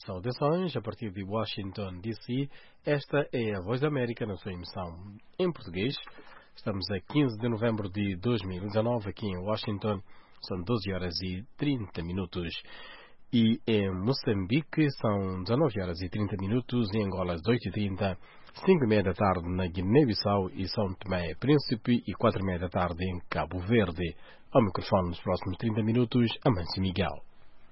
Saudações, a partir de Washington, D.C., esta é a Voz da América na sua emissão em português. Estamos a 15 de novembro de 2019, aqui em Washington, são 12 horas e 30 minutos. E em Moçambique são 19 horas e 30 minutos, em Angola às 8h30, 5h30 da tarde na Guiné-Bissau e São Tomé e Príncipe e 4h30 da tarde em Cabo Verde. Ao microfone nos próximos 30 minutos, Amâncio Miguel.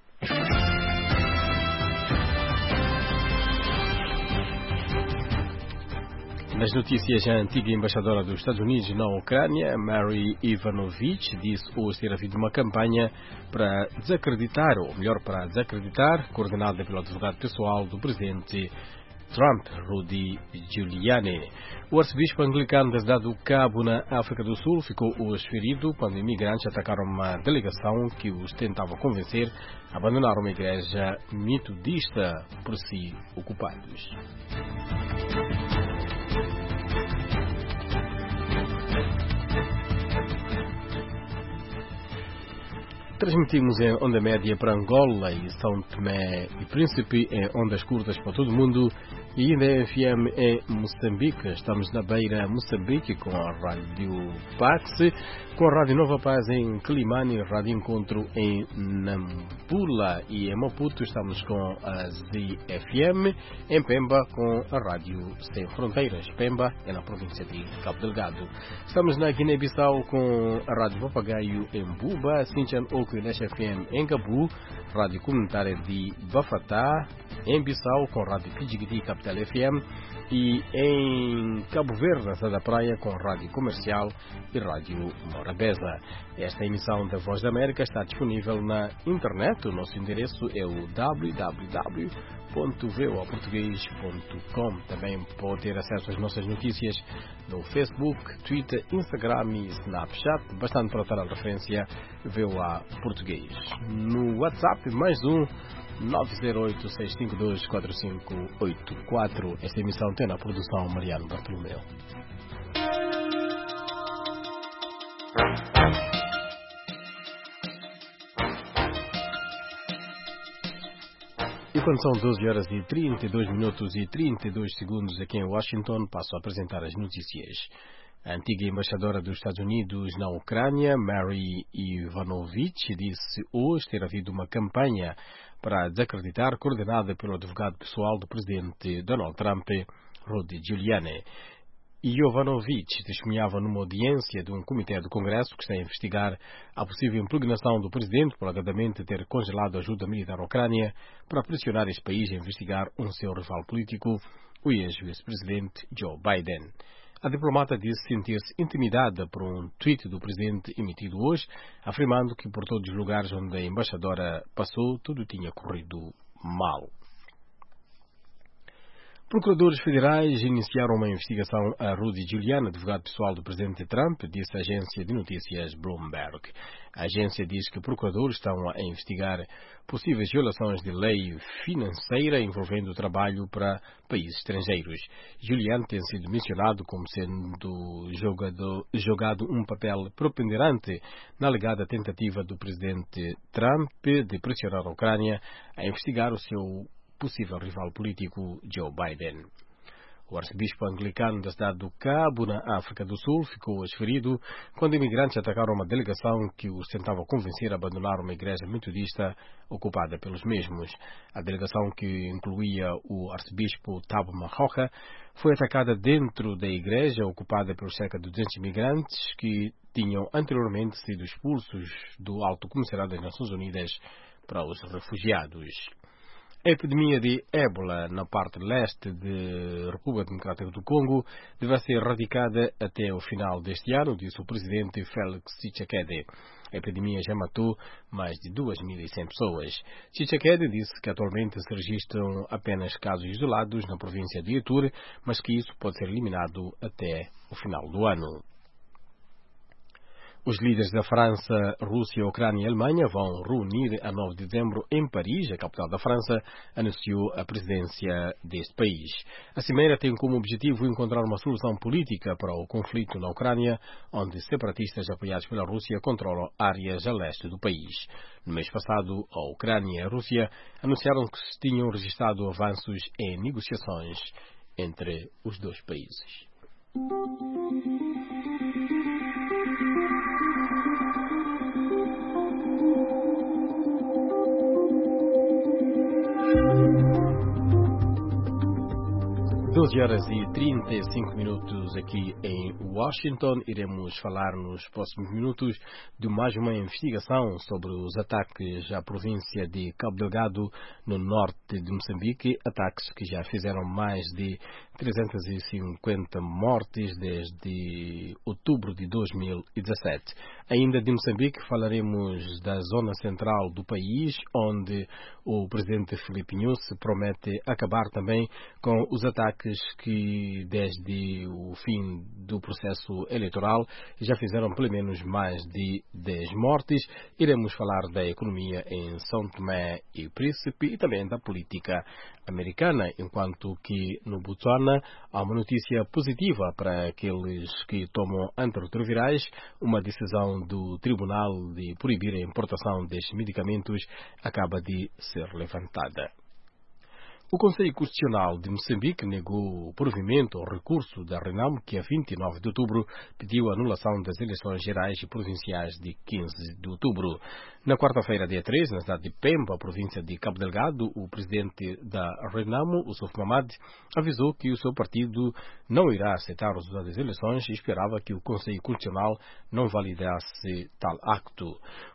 Nas notícias, a antiga embaixadora dos Estados Unidos na Ucrânia, Mary Ivanovich, disse hoje ter havido uma campanha para desacreditar, coordenada pelo advogado pessoal do presidente Trump, Rudy Giuliani. O arcebispo anglicano da cidade do Cabo, na África do Sul, ficou hoje ferido quando imigrantes atacaram uma delegação que os tentava convencer a abandonar uma igreja metodista por si ocupados. Transmitimos em onda média para Angola e São Tomé e Príncipe, em ondas curtas para todo o mundo e ainda em FM em Moçambique. Estamos na Beira, Moçambique, com a Rádio Pax, com a Rádio Nova Paz em Climane, Rádio Encontro em Nampula e em Maputo estamos com a ZFM, em Pemba com a Rádio Sem Fronteiras. Pemba é na província de Cabo Delgado. Estamos na Guiné-Bissau com a Rádio Papagaio em Buba, Sinchan Oco e Nash FM em Gabu, Rádio Comunitária de Bafatá, em Bissau com a Rádio Kijigiti Capital FM e em Cabo Verde, na cidade da Praia, com a Rádio Comercial e Rádio Morabeza. Esta emissão da Voz da América está disponível na internet. O nosso endereço é o www.voaportugues.com. Também pode ter acesso às nossas notícias no Facebook, Twitter, Instagram e Snapchat, bastante para dar a referência VOA Português. No WhatsApp, mais um 908-652-4584. Esta emissão tem na produção Mariano Bartolomeu. E quando são 12 horas e 32 minutos e 32 segundos aqui em Washington, passo a apresentar as notícias. A antiga embaixadora dos Estados Unidos na Ucrânia, Mary Ivanovich, disse hoje ter havido uma campanha para desacreditar, coordenada pelo advogado pessoal do presidente Donald Trump, Rudy Giuliani. Ivanovich testemunhava numa audiência de um comitê do Congresso que está a investigar a possível impugnação do presidente por alegadamente ter congelado a ajuda militar à Ucrânia para pressionar este país a investigar um seu rival político, o ex-vice-presidente Joe Biden. A diplomata disse sentir-se intimidada por um tweet do presidente emitido hoje, afirmando que por todos os lugares onde a embaixadora passou, tudo tinha corrido mal. Procuradores federais iniciaram uma investigação a Rudy Giuliani, advogado pessoal do presidente Trump, disse a agência de notícias Bloomberg. A agência diz que procuradores estão a investigar possíveis violações de lei financeira envolvendo o trabalho para países estrangeiros. Giuliani tem sido mencionado como sendo jogado um papel preponderante na alegada tentativa do presidente Trump de pressionar a Ucrânia a investigar o seu possível rival político Joe Biden. O arcebispo anglicano da cidade do Cabo, na África do Sul, ficou hoje ferido quando imigrantes atacaram uma delegação que os tentava convencer a abandonar uma igreja metodista ocupada pelos mesmos. A delegação, que incluía o arcebispo Thabo Makgoba, foi atacada dentro da igreja ocupada por cerca de 200 imigrantes que tinham anteriormente sido expulsos do Alto Comissariado das Nações Unidas para os Refugiados. A epidemia de ébola na parte leste da República Democrática do Congo deve ser erradicada até o final deste ano, disse o presidente Félix Tshisekedi. A epidemia já matou mais de 2.100 pessoas. Tshisekedi disse que atualmente se registram apenas casos isolados na província de Ituri, mas que isso pode ser eliminado até o final do ano. Os líderes da França, Rússia, Ucrânia e Alemanha vão reunir a 9 de dezembro em Paris, a capital da França, anunciou a presidência deste país. A cimeira tem como objetivo encontrar uma solução política para o conflito na Ucrânia, onde separatistas apoiados pela Rússia controlam áreas a leste do país. No mês passado, a Ucrânia e a Rússia anunciaram que se tinham registrado avanços em negociações entre os dois países. 12h35 aqui em Washington. Iremos falar nos próximos minutos de mais uma investigação sobre os ataques à província de Cabo Delgado, no norte de Moçambique, ataques que já fizeram mais de 350 mortes desde outubro de 2017. Ainda de Moçambique falaremos da zona central do país, onde o presidente Filipe Nyusi promete acabar também com os ataques que desde o fim do processo eleitoral já fizeram pelo menos mais de 10 mortes. Iremos falar da economia em São Tomé e Príncipe e também da política americana, enquanto que no Botsuana há uma notícia positiva para aqueles que tomam antirretrovirais. Uma decisão do Tribunal de proibir a importação destes medicamentos acaba de ser levantada. O Conselho Constitucional de Moçambique negou o provimento ao recurso da RENAM, que a 29 de outubro pediu a anulação das eleições gerais e provinciais de 15 de outubro. Na quarta-feira, dia 13, na cidade de Pemba, província de Cabo Delgado, o presidente da RENAM, o Souf Mamad, avisou que o seu partido não irá aceitar os resultados das eleições e esperava que o Conselho Constitucional não validasse tal acto.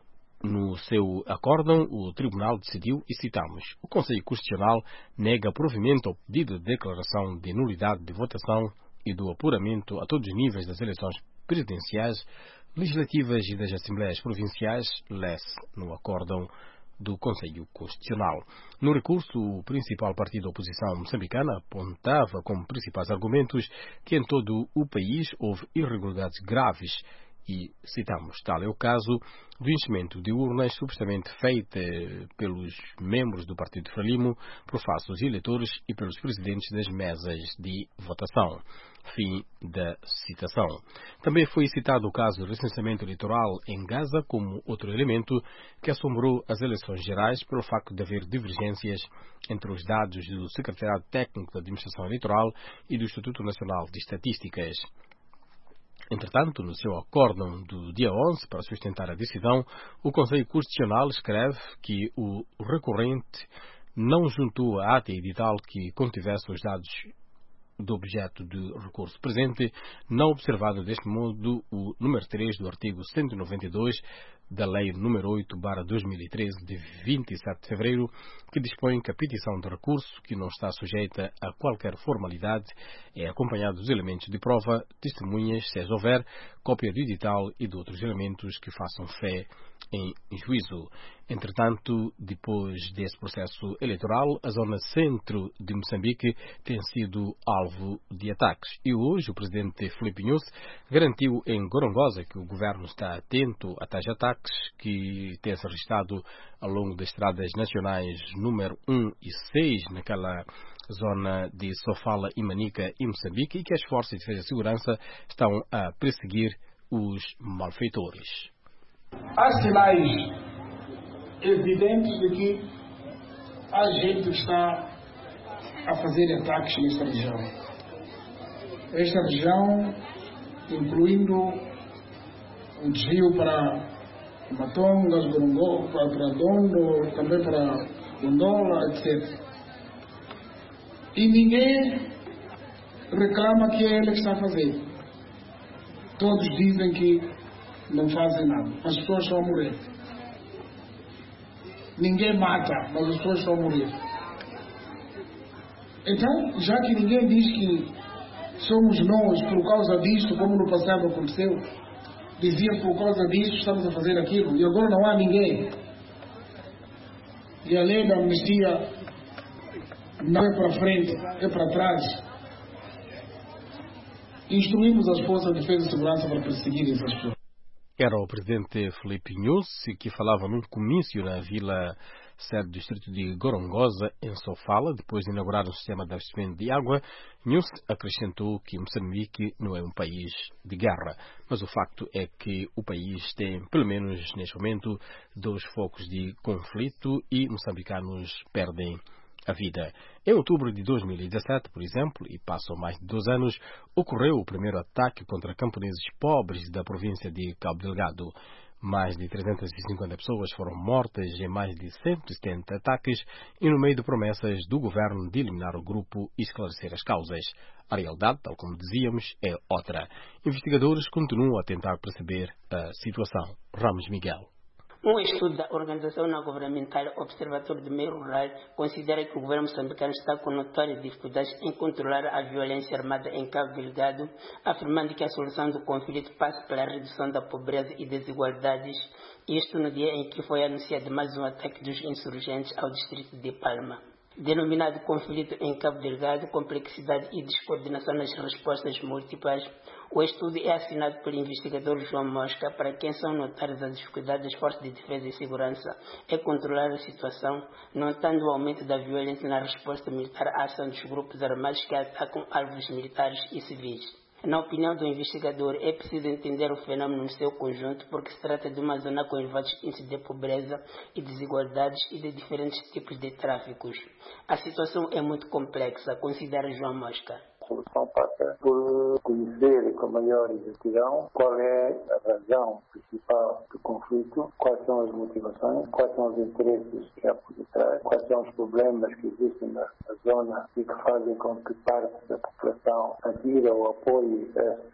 No seu acórdão, o Tribunal decidiu, e citamos, o Conselho Constitucional nega provimento ao pedido de declaração de nulidade de votação e do apuramento a todos os níveis das eleições presidenciais, legislativas e das Assembleias Provinciais, lê-se no acórdão do Conselho Constitucional. No recurso, o principal partido da oposição moçambicana apontava como principais argumentos que em todo o país houve irregularidades graves e, citamos, tal é o caso do enchimento de urnas supostamente feita pelos membros do Partido Frelimo por falsos eleitores e pelos presidentes das mesas de votação. Fim da citação. Também foi citado o caso do recenseamento eleitoral em Gaza como outro elemento que assombrou as eleições gerais pelo facto de haver divergências entre os dados do Secretariado Técnico da Administração Eleitoral e do Instituto Nacional de Estatísticas. Entretanto, no seu acórdão do dia 11, para sustentar a decisão, o Conselho Constitucional escreve que o recorrente não juntou a ata edital que contivesse os dados do objeto de recurso presente, não observado deste modo o número 3 do artigo 192 da Lei número 8/2013 de 27 de fevereiro, que dispõe que a petição de recurso, que não está sujeita a qualquer formalidade, é acompanhada dos elementos de prova, testemunhas, se as houver, cópia do edital e de outros elementos que façam fé em juízo. Entretanto, depois desse processo eleitoral, a zona centro de Moçambique tem sido alvo de ataques. E hoje o presidente Filipe Nyusi garantiu em Gorongosa que o governo está atento a tais ataques que têm-se registrado ao longo das estradas nacionais número 1 e 6, naquela zona de Sofala e Manica e Moçambique, e que as forças de defesa e segurança estão a perseguir os malfeitores. Há sinais evidentes de que a gente está a fazer ataques nesta região. Esta região, incluindo o desvio para Matongas, Gorongó, para Dondo, também para Gondola, etc. E ninguém reclama que é ele que está a fazer. Todos dizem que não fazem nada, as pessoas estão a morrer. Ninguém mata, mas as pessoas estão a morrer. Então, já que ninguém diz que somos nós por causa disto, como no passado aconteceu, dizia por causa disto estamos a fazer aquilo, e agora não há ninguém. E a lei da amnistia não é para frente, é para trás. Instruímos as forças de defesa e segurança para perseguir essas pessoas. Era o presidente Filipe Nyusi que falava num comício na vila sede do distrito de Gorongosa, em Sofala, depois de inaugurar um sistema de abastecimento de água. Nyusi acrescentou que Moçambique não é um país de guerra, mas o facto é que o país tem, pelo menos neste momento, 2 focos de conflito e moçambicanos perdem a vida. Em outubro de 2017, por exemplo, e passam mais de 2 anos, ocorreu o primeiro ataque contra camponeses pobres da província de Cabo Delgado. Mais de 350 pessoas foram mortas em mais de 170 ataques e no meio de promessas do governo de eliminar o grupo e esclarecer as causas. A realidade, tal como dizíamos, é outra. Investigadores continuam a tentar perceber a situação. Ramos Miguel. Um estudo da organização não governamental Observatório do Meio Rural considera que o governo moçambicano está com notórias dificuldades em controlar a violência armada em Cabo Delgado, afirmando que a solução do conflito passa pela redução da pobreza e desigualdades, isto no dia em que foi anunciado mais um ataque dos insurgentes ao distrito de Palma. Denominado conflito em Cabo Delgado, complexidade e descoordenação nas respostas múltiplas, o estudo é assinado pelo investigador João Mosca, para quem são notárias as dificuldades das forças de defesa e segurança é controlar a situação, notando o aumento da violência na resposta militar à ação dos grupos armados que atacam alvos militares e civis. Na opinião do investigador, é preciso entender o fenômeno no seu conjunto, porque se trata de uma zona com elevados índices de pobreza e desigualdades e de diferentes tipos de tráficos. A situação é muito complexa, considera João Mosca. A solução passa por conhecer com maior exatidão qual é a razão principal do conflito, quais são as motivações, quais são os interesses que há por detrás, quais são os problemas que existem na zona e que fazem com que parte da população adira ou apoie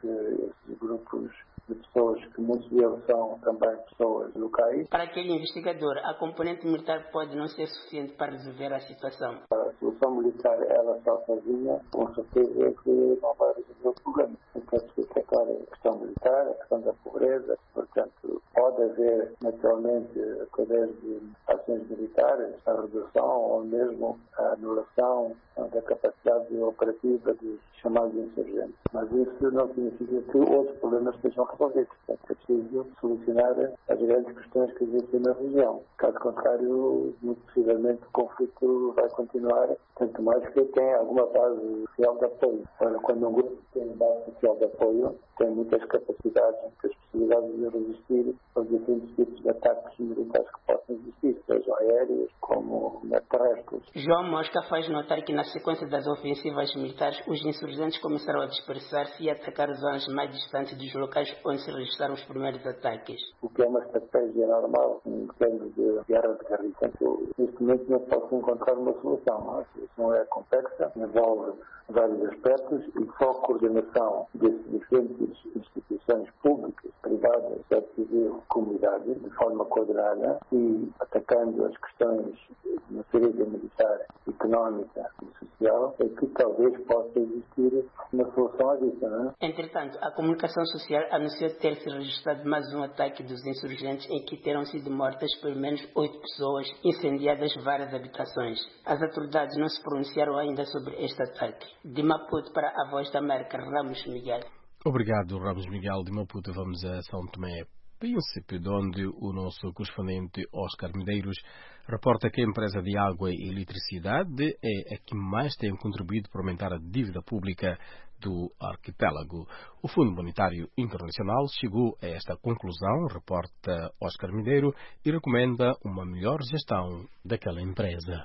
esses grupos de pessoas que muitos deles são também pessoas locais. Para aquele investigador, a componente militar pode não ser suficiente para resolver a situação. A solução militar, ela só sozinha, com certeza que não vai resolver o problema. Então, se tratar a questão militar, a questão da pobreza, portanto, pode haver naturalmente, através de ações militares, a redução ou mesmo a anulação da capacidade operativa dos chamados insurgentes. Mas isso não significa que outros problemas sejam resolvidos. Portanto, é preciso solucionar as grandes questões que existem na região. Caso contrário, muito possivelmente o conflito vai continuar, tanto mais que tem alguma base social de apoio. Ora, quando um grupo tem base social de apoio, tem muitas capacidades, muitas possibilidades de resistir aos diferentes tipos de ataques militares que possam existir, sejam aéreos como terrestres. João Mosca faz notar que na sequência das ofensivas militares, os insurgentes começaram a dispersar-se e atacar zonas mais distantes dos locais onde se registraram os primeiros ataques. O que é uma estratégia normal em termos de guerra de guerrilha. Portanto, neste momento não posso encontrar uma solução. A solução é complexa, envolve vários aspectos e só a coordenação desses diferentes instituições públicas, privadas, da civil, comunidade, de forma coordenada e atacando as questões de natureza militar, económica e social, é que talvez possa existir uma solução a isso, não é? Entretanto, a comunicação social anunciou ter se registrado mais um ataque dos insurgentes em que terão sido mortas pelo menos 8 pessoas, incendiadas várias habitações. As autoridades não se pronunciaram ainda sobre este ataque. De Maputo para a Voz da América, Ramos Miguel. Obrigado, Ramos Miguel. De Maputo vamos a São Tomé Príncipe, de onde o nosso correspondente Oscar Medeiros reporta que a empresa de água e eletricidade é a que mais tem contribuído para aumentar a dívida pública do arquipélago. O Fundo Monetário Internacional chegou a esta conclusão, reporta Oscar Medeiros, e recomenda uma melhor gestão daquela empresa.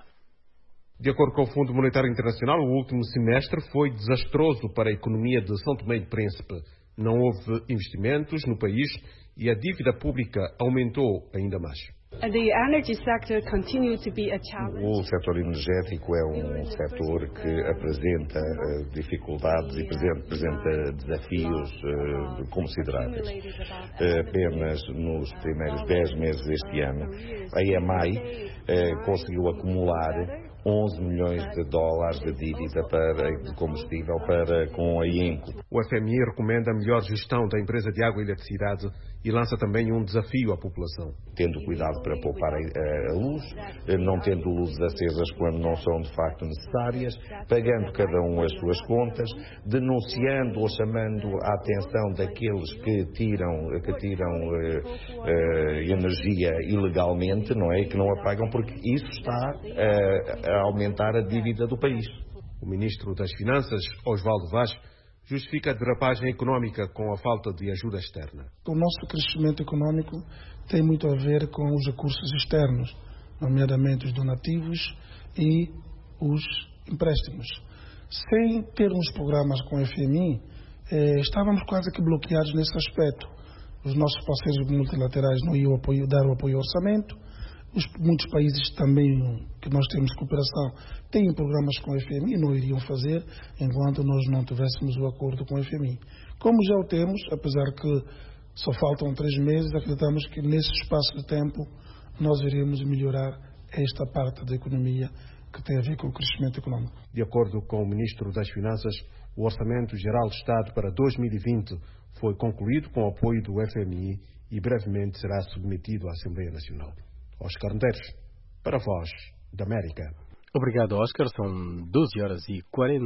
De acordo com o Fundo Monetário Internacional, o último semestre foi desastroso para a economia de São Tomé e Príncipe. Não houve investimentos no país e a dívida pública aumentou ainda mais. O setor energético é um setor que apresenta dificuldades e apresenta desafios consideráveis. Apenas nos primeiros 10 meses deste ano, a EMAI conseguiu acumular 11 milhões de dólares de dívida de combustível com a IENCO. O FMI recomenda a melhor gestão da empresa de água e eletricidade e lança também um desafio à população. Tendo cuidado para poupar a luz, não tendo luzes acesas quando não são de facto necessárias, pagando cada um as suas contas, denunciando ou chamando a atenção daqueles que tiram energia ilegalmente, não é? Que não a pagam, porque isso está a aumentar a dívida do país. O ministro das Finanças, Osvaldo Vaz, justifica a derrapagem económica com a falta de ajuda externa. O nosso crescimento económico tem muito a ver com os recursos externos, nomeadamente os donativos e os empréstimos. Sem termos programas com o FMI, estávamos quase que bloqueados nesse aspecto. Os nossos parceiros multilaterais não iam dar o apoio ao orçamento. Muitos países também que nós temos cooperação têm programas com o FMI e não iriam fazer enquanto nós não tivéssemos o acordo com o FMI. Como já o temos, apesar que só faltam 3 meses, acreditamos que nesse espaço de tempo nós iremos melhorar esta parte da economia que tem a ver com o crescimento económico. De acordo com o ministro das Finanças, o Orçamento Geral de Estado para 2020 foi concluído com o apoio do FMI e brevemente será submetido à Assembleia Nacional. Oscar Medeiros, para a Voz da América. Obrigado, Oscar. São 12 horas e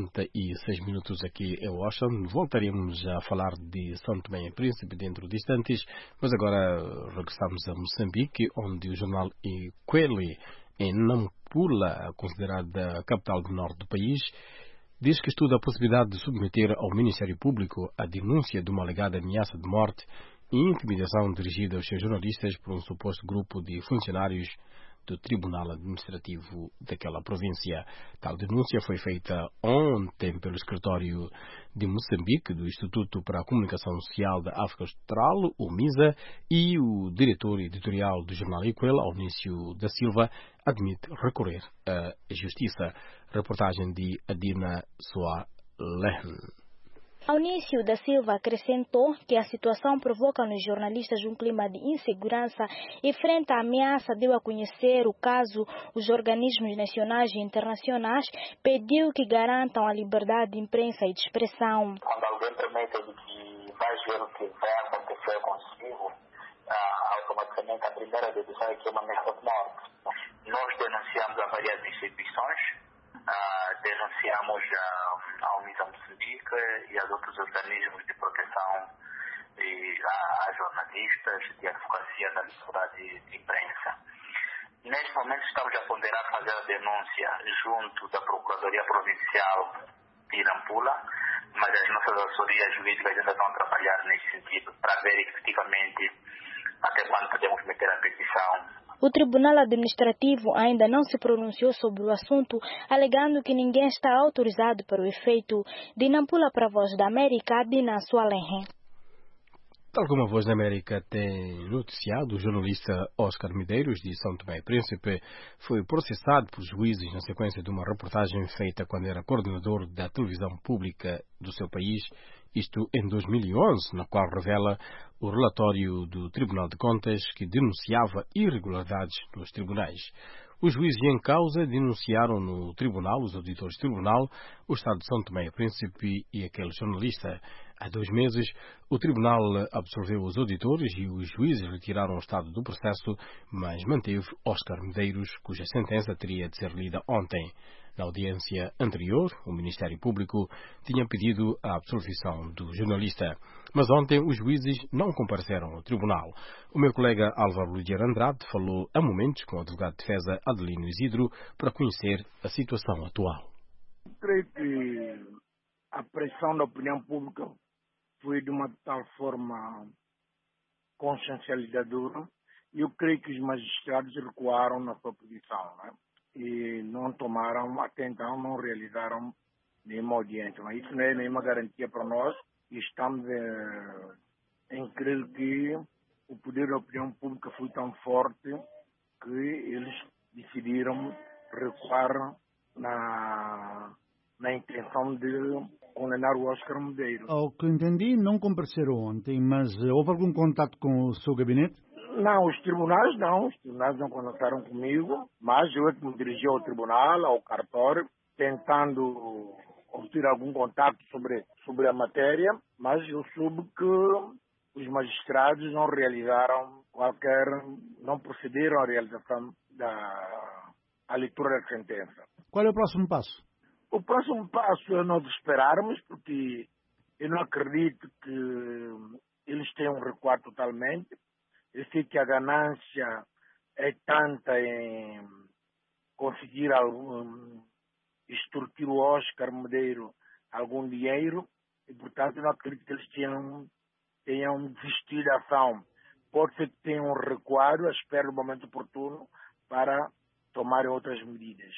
46 minutos aqui em Washington. Voltaremos a falar de São Tomé e Príncipe dentro de instantes, mas agora regressamos a Moçambique, onde o jornal Ikweli, em Nampula, considerada a capital do norte do país, diz que estuda a possibilidade de submeter ao Ministério Público a denúncia de uma alegada ameaça de morte e intimidação dirigida aos seus jornalistas por um suposto grupo de funcionários do Tribunal Administrativo daquela província. Tal denúncia foi feita ontem pelo escritório de Moçambique do Instituto para a Comunicação Social da África Austral, o MISA, e o diretor editorial do jornal Ikwel, Aunício da Silva, admite recorrer à justiça. Reportagem de Adina Soalehen. Aunício da Silva acrescentou que a situação provoca nos jornalistas um clima de insegurança e, frente à ameaça, deu a conhecer o caso. Os organismos nacionais e internacionais pediu que garantam a liberdade de imprensa e de expressão. Quando alguém promete que vai ver o que vai acontecer consigo, automaticamente a primeira dedução é que é uma ameaça de morte. Nós denunciamos a várias instituições, denunciamos ao MISA Moçambique e aos outros organismos de proteção a jornalistas de advocacia da liberdade de imprensa. Neste momento estamos a ponderar fazer a denúncia junto da Procuradoria Provincial de Nampula, mas as nossas assessorias jurídicas ainda estão a trabalhar nesse sentido para ver efetivamente até quando podemos meter a petição. O Tribunal Administrativo ainda não se pronunciou sobre o assunto, alegando que ninguém está autorizado para o efeito. De Nampula para a Voz da América, Dina Soalehen. Tal como a Voz da América tem noticiado, o jornalista Oscar Medeiros, de São Tomé e Príncipe, foi processado por juízes na sequência de uma reportagem feita quando era coordenador da televisão pública do seu país, isto em 2011, na qual revela o relatório do Tribunal de Contas que denunciava irregularidades nos tribunais. Os juízes em causa denunciaram no tribunal, os auditores do tribunal, o Estado de São Tomé e Príncipe e aquele jornalista. Há 2 meses, o tribunal absolveu os auditores e os juízes retiraram o Estado do processo, mas manteve Oscar Medeiros, cuja sentença teria de ser lida ontem. Na audiência anterior, o Ministério Público tinha pedido a absolvição do jornalista. Mas ontem os juízes não compareceram ao tribunal. O meu colega Álvaro Lidier Andrade falou a momentos com o advogado de defesa Adelino Isidro para conhecer a situação atual. Creio que a pressão da opinião pública foi de uma tal forma consciencializadora e eu creio que os magistrados recuaram na sua posição, né? E não tomaram, até então não realizaram nenhuma audiência. Mas isso não é nenhuma garantia para nós e estamos em crer que o poder da opinião pública foi tão forte que eles decidiram recuar na intenção de condenar o Oscar Medeiros. Ao que entendi, não compareceram ontem, mas houve algum contato com o seu gabinete? Não, os tribunais não conversaram comigo, mas eu me dirigi ao tribunal, ao cartório, tentando obter algum contato sobre a matéria, mas eu soube que os magistrados não procederam à realização da leitura da sentença. Qual é o próximo passo? O próximo passo é nós esperarmos, porque eu não acredito que eles tenham recuado totalmente. Eu sei que a ganância é tanta em conseguir extorquir o Oscar Medeiros algum dinheiro e, portanto, eu não acredito que eles tenham desistido da ação. Pode ser que tenham recuado, espero o momento oportuno para tomar outras medidas.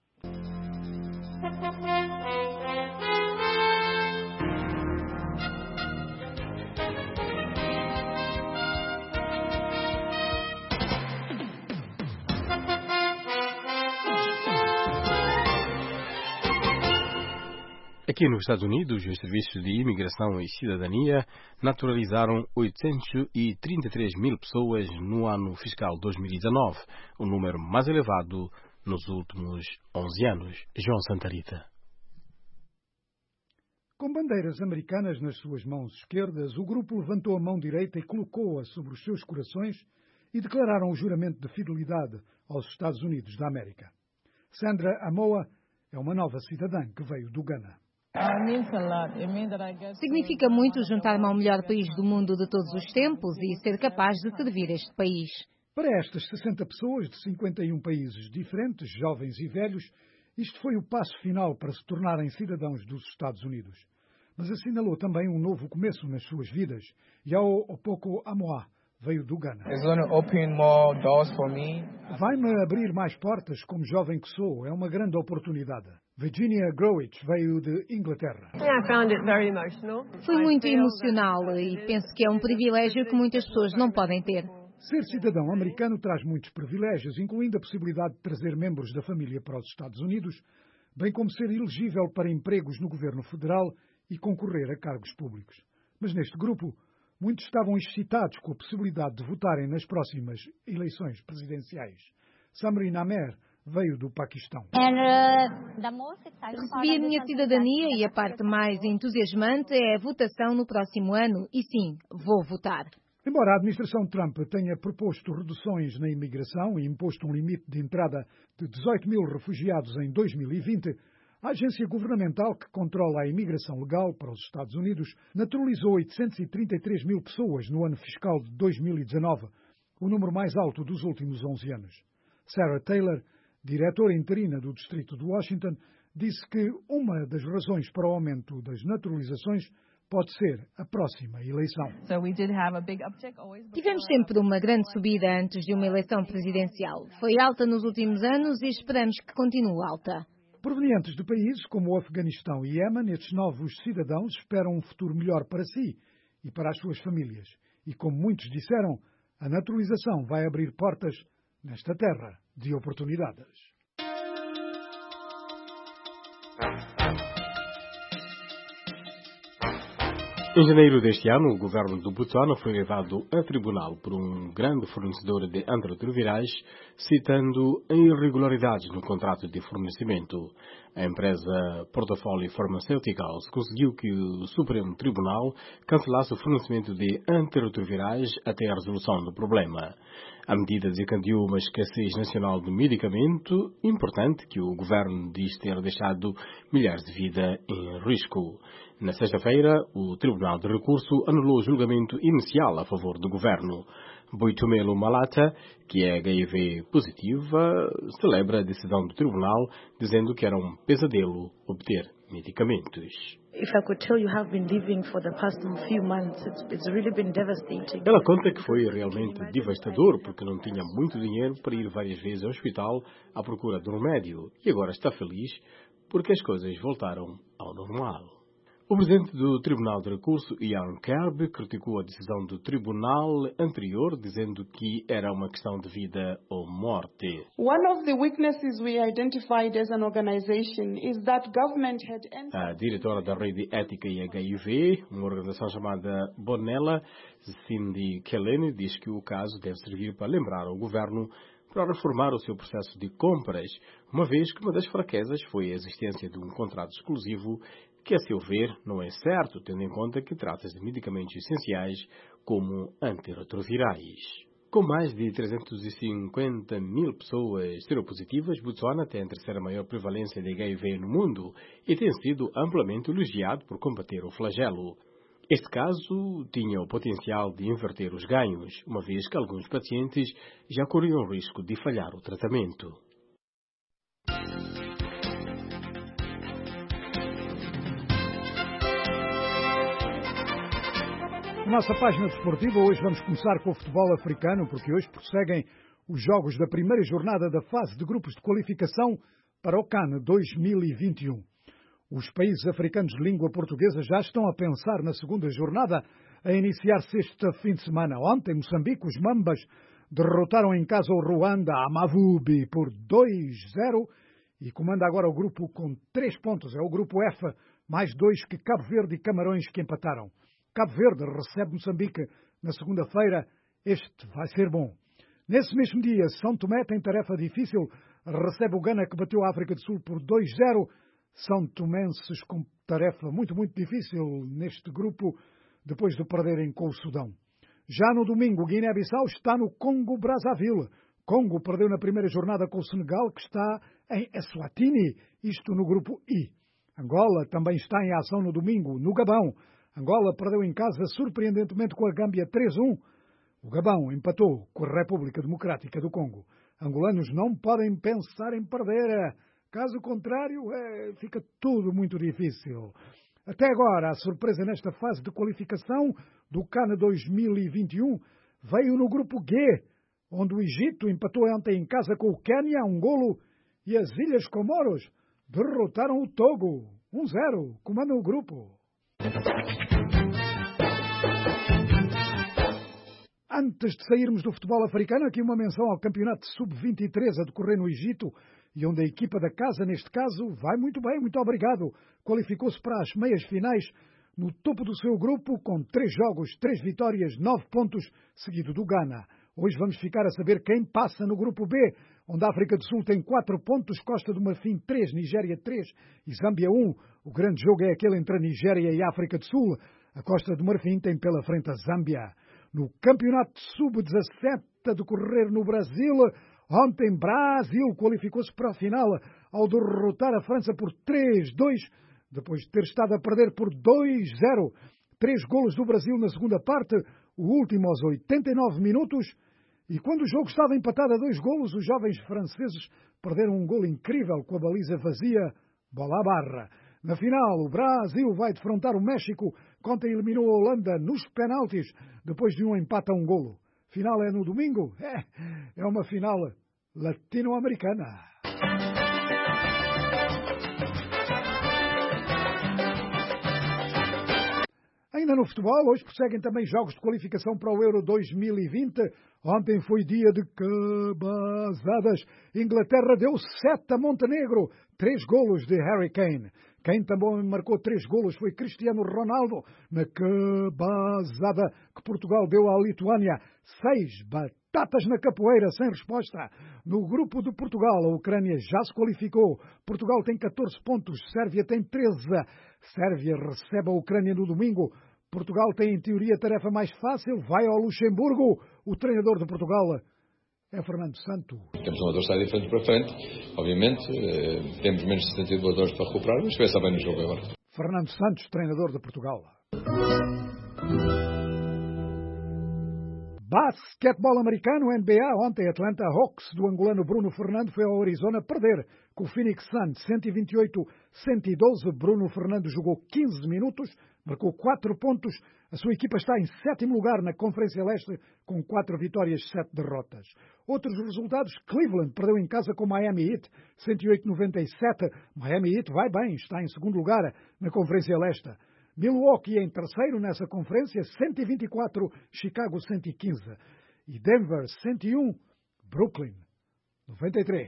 Aqui nos Estados Unidos, os serviços de imigração e cidadania naturalizaram 833 mil pessoas no ano fiscal 2019, o número mais elevado nos últimos 11 anos. João Santarita. Com bandeiras americanas nas suas mãos esquerdas, o grupo levantou a mão direita e colocou-a sobre os seus corações e declararam o juramento de fidelidade aos Estados Unidos da América. Sandra Amoa é uma nova cidadã que veio do Ghana. Significa muito juntar-me ao melhor país do mundo de todos os tempos e ser capaz de servir este país. Para estas 60 pessoas de 51 países diferentes, jovens e velhos, isto foi o passo final para se tornarem cidadãos dos Estados Unidos. Mas assinalou também um novo começo nas suas vidas. Yao Opoko Amoa veio do Ghana. Vai-me abrir mais portas como jovem que sou. É uma grande oportunidade. Virginia Growich veio de Inglaterra. Foi muito emocional e penso que é um privilégio que muitas pessoas não podem ter. Ser cidadão americano traz muitos privilégios, incluindo a possibilidade de trazer membros da família para os Estados Unidos, bem como ser elegível para empregos no governo federal e concorrer a cargos públicos. Mas neste grupo, muitos estavam excitados com a possibilidade de votarem nas próximas eleições presidenciais. Samri Namer veio do Paquistão. Recebi a minha cidadania e a parte mais entusiasmante é a votação no próximo ano. E sim, vou votar. Embora a administração Trump tenha proposto reduções na imigração e imposto um limite de entrada de 18 mil refugiados em 2020, a agência governamental que controla a imigração legal para os Estados Unidos naturalizou 833 mil pessoas no ano fiscal de 2019, o número mais alto dos últimos 11 anos. Sarah Taylor, diretora interina do Distrito de Washington, disse que uma das razões para o aumento das naturalizações pode ser a próxima eleição. Tivemos sempre uma grande subida antes de uma eleição presidencial. Foi alta nos últimos anos e esperamos que continue alta. Provenientes de países como o Afeganistão e Iêmen, estes novos cidadãos esperam um futuro melhor para si e para as suas famílias. E como muitos disseram, a naturalização vai abrir portas nesta terra de oportunidades. Em janeiro deste ano, o governo do Botsuana foi levado a tribunal por um grande fornecedor de antirretrovirais, citando irregularidades no contrato de fornecimento. A empresa Portfolio Pharmaceuticals conseguiu que o Supremo Tribunal cancelasse o fornecimento de antirretrovirais até a resolução do problema. A medida desencadeou uma escassez nacional de medicamento importante que o governo diz ter deixado milhares de vidas em risco. Na sexta-feira, o Tribunal de Recurso anulou o julgamento inicial a favor do governo. Boitumelo Malata, que é HIV positiva, celebra a decisão do tribunal, dizendo que era um pesadelo obter medicamentos. Ela conta que foi realmente devastador porque não tinha muito dinheiro para ir várias vezes ao hospital à procura de um remédio e agora está feliz porque as coisas voltaram ao normal. O presidente do Tribunal de Recurso, Ian Kerb, criticou a decisão do tribunal anterior, dizendo que era uma questão de vida ou morte. A diretora da Rede Ética e HIV, uma organização chamada Bonella, Cindy Kellene, diz que o caso deve servir para lembrar ao governo para reformar o seu processo de compras, uma vez que uma das fraquezas foi a existência de um contrato exclusivo que, a seu ver, não é certo, tendo em conta que trata-se de medicamentos essenciais como antirretrovirais. Com mais de 350 mil pessoas seropositivas, Botsuana tem a terceira maior prevalência de HIV no mundo e tem sido amplamente elogiado por combater o flagelo. Este caso tinha o potencial de inverter os ganhos, uma vez que alguns pacientes já corriam o risco de falhar o tratamento. Na nossa página desportiva, hoje vamos começar com o futebol africano, porque hoje prosseguem os jogos da primeira jornada da fase de grupos de qualificação para o CAN 2021. Os países africanos de língua portuguesa já estão a pensar na segunda jornada a iniciar-se este fim de semana. Ontem, Moçambique, os Mambas derrotaram em casa o Ruanda a Mavubi por 2-0 e comanda agora o grupo com 3 pontos. É o grupo F, mais 2 que Cabo Verde e Camarões que empataram. Cabo Verde recebe Moçambique na segunda-feira. Este vai ser bom. Nesse mesmo dia, São Tomé tem tarefa difícil. Recebe o Gana, que bateu a África do Sul por 2-0. São tomenses com tarefa muito difícil neste grupo, depois de perderem com o Sudão. Já no domingo, Guiné-Bissau está no Congo-Brazzaville. Congo perdeu na primeira jornada com o Senegal, que está em Eswatini, isto no grupo I. Angola também está em ação no domingo, no Gabão. Angola perdeu em casa surpreendentemente com a Gâmbia 3-1. O Gabão empatou com a República Democrática do Congo. Angolanos não podem pensar em perder. Caso contrário, fica tudo muito difícil. Até agora, a surpresa nesta fase de qualificação do CAN 2021 veio no grupo G, onde o Egito empatou ontem em casa com o Quênia, 1-0, e as Ilhas Comoros derrotaram o Togo, 1-0, comandam o grupo. Antes de sairmos do futebol africano, aqui uma menção ao campeonato sub-23 a decorrer no Egito, e onde a equipa da casa, neste caso, vai muito bem, muito obrigado. Qualificou-se para as meias finais no topo do seu grupo, com 3 jogos, 3 vitórias, 9 pontos, seguido do Ghana. Hoje vamos ficar a saber quem passa no grupo B, onde a África do Sul tem 4 pontos, Costa do Marfim 3, Nigéria 3 e Zâmbia 1. O grande jogo é aquele entre a Nigéria e a África do Sul. A Costa do Marfim tem pela frente a Zâmbia. No campeonato sub-17 a decorrer no Brasil, ontem Brasil qualificou-se para a final ao derrotar a França por 3-2, depois de ter estado a perder por 2-0. 3 golos do Brasil na segunda parte, o último aos 89 minutos. E quando o jogo estava empatado a 2 golos, os jovens franceses perderam um golo incrível com a baliza vazia, bola à barra. Na final, o Brasil vai defrontar o México, que ontem eliminou a Holanda nos penaltis, depois de um empate a 1 golo. Final é no domingo? É uma final latino-americana. Ainda no futebol, hoje prosseguem também jogos de qualificação para o Euro 2020. Ontem foi dia de cabazadas. Inglaterra deu 7 a Montenegro, 3 golos de Harry Kane. Quem também marcou 3 golos foi Cristiano Ronaldo, na cabazada que Portugal deu à Lituânia. 6 batatas na capoeira, sem resposta. No grupo de Portugal, a Ucrânia já se qualificou. Portugal tem 14 pontos, Sérvia tem 13. Sérvia recebe a Ucrânia no domingo. Portugal tem, em teoria, tarefa mais fácil, vai ao Luxemburgo. O treinador de Portugal é Fernando Santos. Temos um adversário diferente para frente, obviamente, temos menos de 70 jogadores para recuperar, mas vai bem no jogo agora. Fernando Santos, treinador de Portugal. Basquetebol americano, NBA, ontem Atlanta Hawks do angolano Bruno Fernando foi ao Arizona perder com o Phoenix Suns 128-112. Bruno Fernando jogou 15 minutos, marcou 4 pontos. A sua equipa está em 7º lugar na Conferência Leste com 4 vitórias e 7 derrotas. Outros resultados, Cleveland perdeu em casa com Miami Heat 108-97. Miami Heat vai bem, está em 2º lugar na Conferência Leste. Milwaukee em 3º nessa conferência, 124, Chicago 115. E Denver 101, Brooklyn 93.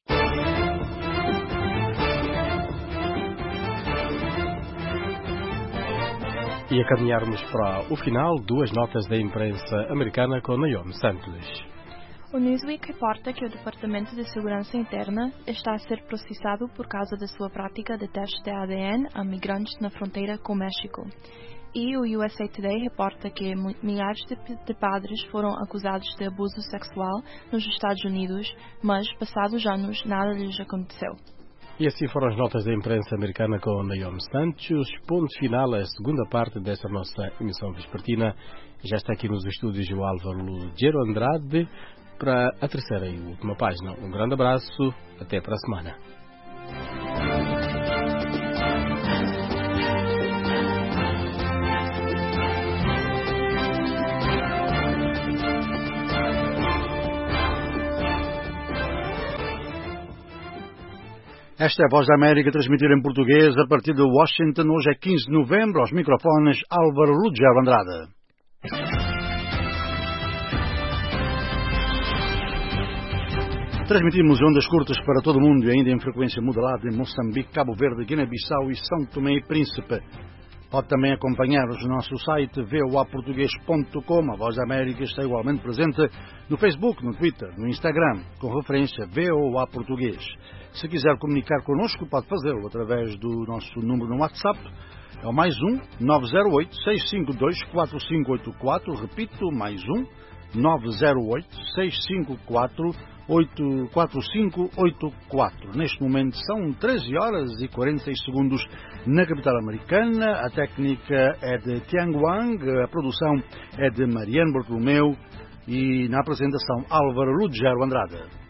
E a caminharmos para o final, 2 notas da imprensa americana com Naomi Santos. O Newsweek reporta que o Departamento de Segurança Interna está a ser processado por causa da sua prática de teste de ADN a migrantes na fronteira com o México. E o USA Today reporta que milhares de padres foram acusados de abuso sexual nos Estados Unidos, mas, passados anos, nada lhes aconteceu. E assim foram as notas da imprensa americana com Naomi Santos. Ponto final à segunda parte desta nossa emissão vespertina. Já está aqui nos estúdios o Álvaro Lugero Andrade para a terceira e última página. Um grande abraço, até para a semana. Esta é a Voz da América, transmitida em português a partir de Washington. Hoje é 15 de novembro, aos microfones Álvaro Lugero Andrade. Transmitimos ondas curtas para todo o mundo e ainda em frequência modulada em Moçambique, Cabo Verde, Guiné-Bissau e São Tomé e Príncipe. Pode também acompanhar-nos no nosso site voaportugues.com. A Voz da América está igualmente presente no Facebook, no Twitter, no Instagram, com referência VOA Português. Se quiser comunicar connosco, pode fazê-lo através do nosso número no WhatsApp. É o +1 908 652 4584. Repito, +1 908 654 4584. Neste momento são 13 horas e 46 segundos na capital americana. A técnica é de Tiang Wang, a produção é de Mariano Bartolomeu e na apresentação Álvaro Lugero Andrade.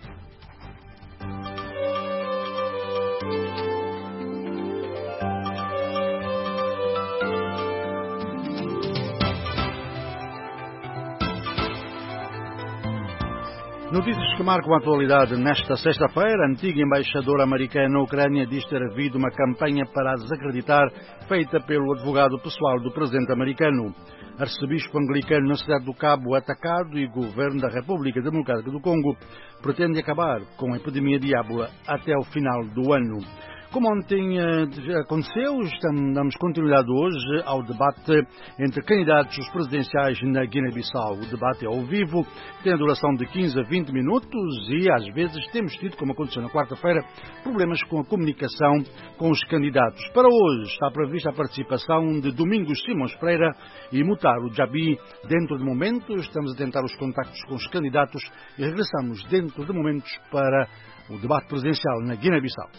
Notícias que marcam a atualidade nesta sexta-feira. A antiga embaixadora americana na Ucrânia diz ter havido uma campanha para a desacreditar feita pelo advogado pessoal do presidente americano. Arcebispo anglicano na cidade do Cabo atacado e governo da República Democrática do Congo pretende acabar com a epidemia de ébola até o final do ano. Como ontem aconteceu, damos continuidade hoje ao debate entre candidatos presidenciais na Guiné-Bissau. O debate é ao vivo, tem a duração de 15 a 20 minutos e às vezes temos tido, como aconteceu na quarta-feira, problemas com a comunicação com os candidatos. Para hoje está prevista a participação de Domingos Simões Pereira e Mutaro Jabi. Dentro de momentos estamos a tentar os contactos com os candidatos e regressamos dentro de momentos para o debate presidencial na Guiné-Bissau.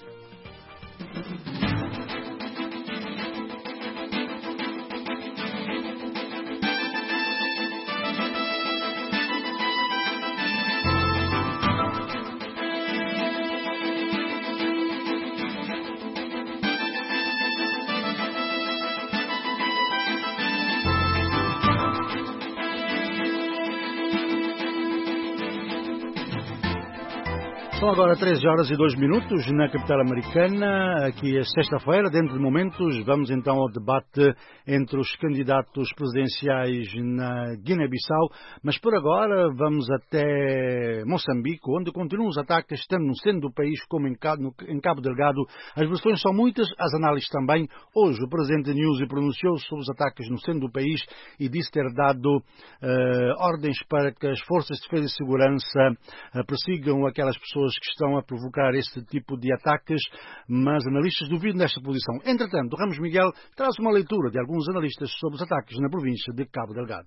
São agora 13 horas e 2 minutos na capital americana. Aqui é sexta-feira. Dentro de momentos vamos então ao debate entre os candidatos presidenciais na Guiné-Bissau. Mas por agora vamos até Moçambique, onde continuam os ataques, tanto no centro do país como em Cabo Delgado. As versões são muitas, as análises também. Hoje o presidente Nyusi pronunciou-se sobre os ataques no centro do país e disse ter dado ordens para que as forças de defesa e segurança persigam aquelas pessoas que estão a provocar este tipo de ataques, mas analistas duvidam desta posição. Entretanto, Ramos Miguel traz uma leitura de alguns analistas sobre os ataques na província de Cabo Delgado.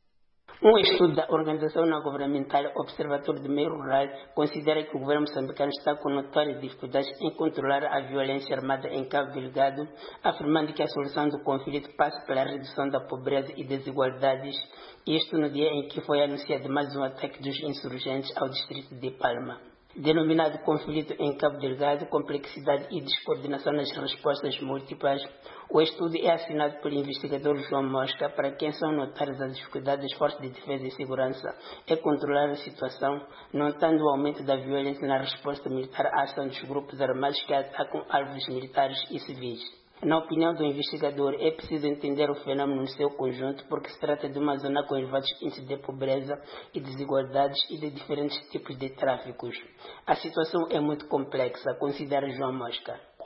Um estudo da organização não governamental Observatório de Meio Rural considera que o governo moçambicano está com notórias dificuldades em controlar a violência armada em Cabo Delgado, afirmando que a solução do conflito passa pela redução da pobreza e desigualdades, isto no dia em que foi anunciado mais um ataque dos insurgentes ao distrito de Palma. Denominado conflito em Cabo Delgado, complexidade e descoordenação nas respostas múltiplas, o estudo é assinado pelo investigador João Mosca, para quem são notárias as dificuldades das forças de defesa e segurança é controlar a situação, notando o aumento da violência na resposta militar à ação dos grupos armados que atacam alvos militares e civis. Na opinião do investigador, é preciso entender o fenômeno no seu conjunto, porque se trata de uma zona com elevados índices de pobreza e desigualdades e de diferentes tipos de tráficos. A situação é muito complexa, considera João Mosca.